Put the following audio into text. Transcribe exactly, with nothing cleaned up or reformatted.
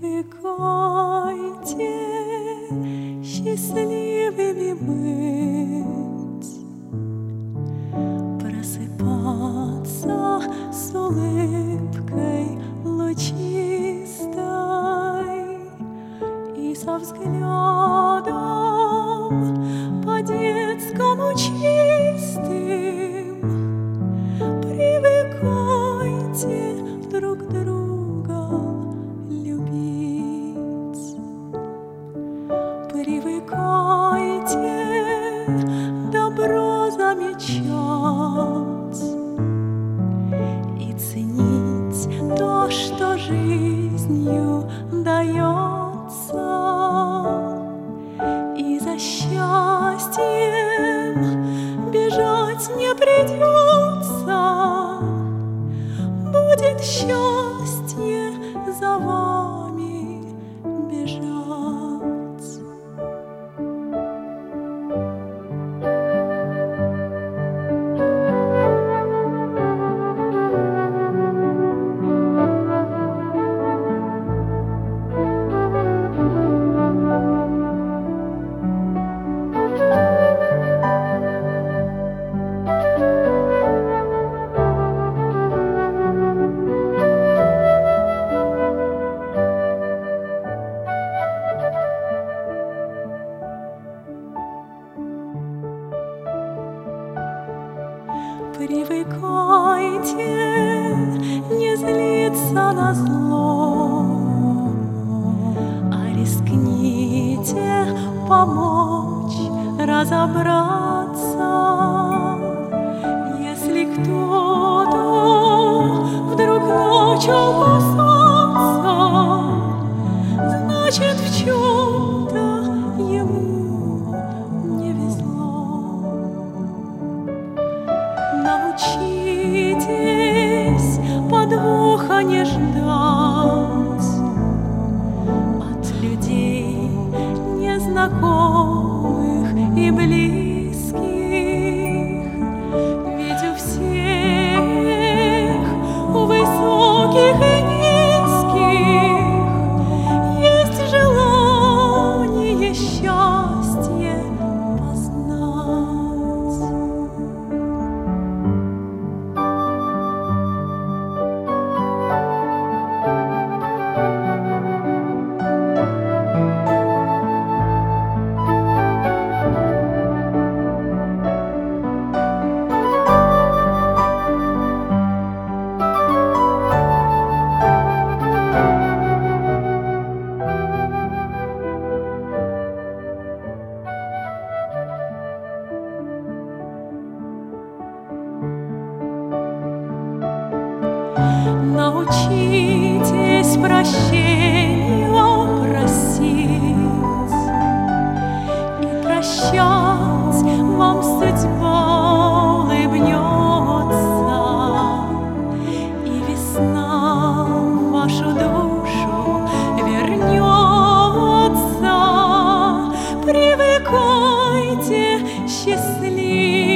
Привыкайте счастливыми быть, просыпаться с улыбкой лучистой и со взглядом по-детскому чистым. Привыкайте друг друга любить, привыкайте добро замечать и ценить то, что жизнью дается, и за счастьем бежать не придется. Будет счастье за вами бежать. Привыкайте не злиться на зло, а рискните помочь разобраться. Если кто-то вдруг ночью опасался, значит, в чем-то ему не везло. Научитесь подвоха не ждать от людей незнакомых и близких, ведь у всех, у высоких и низких, есть желание счастье познать. Научитесь прощения просить, и прощать вам судьба улыбнется, и весна в вашу душу вернется. Привыкайте счастливы